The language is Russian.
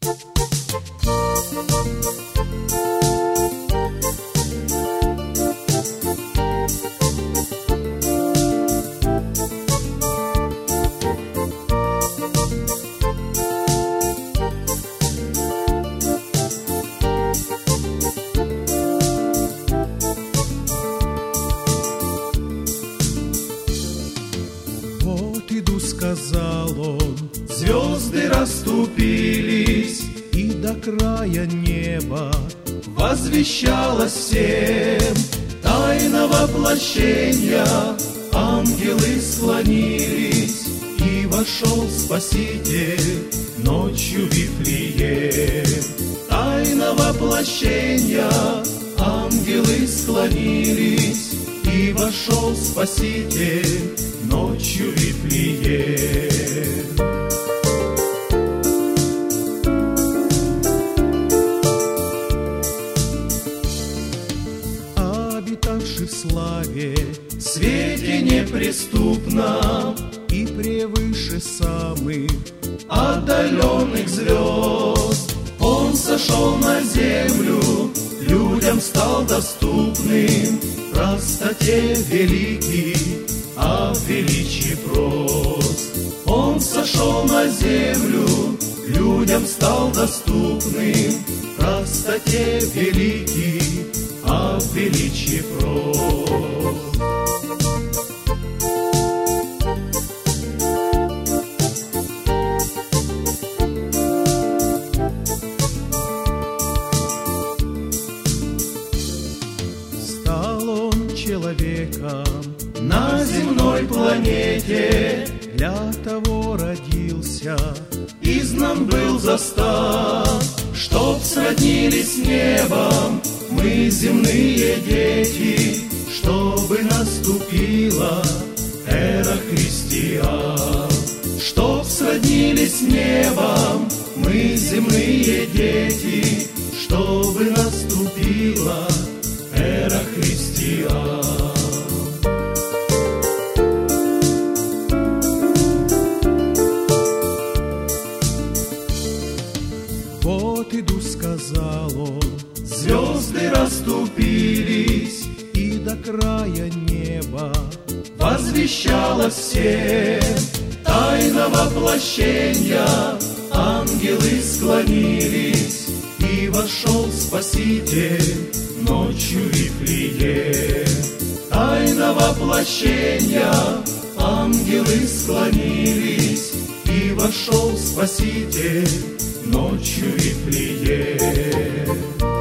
Иду, сказал он, звезды расступились, и до края неба возвещалось всем тайна воплощения. Ангелы склонились, и вошел Спаситель ночью в Вифлеем. Тайна воплощения, ангелы склонились, и вошел Спаситель ночью в Вифлеем. обитавший в славе, свете неприступном и превыше самых отдаленных звезд, Он сошел на землю, людям стал доступным, в простоте великий, а в величии прост. Он сошел на землю, людям стал доступным, в простоте великий, а в величии прост. Стал он человеком На земной планете для того родился, изгнан был за стан, чтоб сроднились с небом мы, земные дети, чтобы наступила эра христиан. Чтоб сроднились с небом мы, земные дети, чтобы наступила эра христиан. вот иду, сказал он, Звезды расступились, и до края неба возвещалось всем тайна воплощения. Ангелы склонились, и вошел Спаситель ночью в Вифлеем. Тайна воплощения, ангелы склонились, и вошел Спаситель ночью в Вифлеем.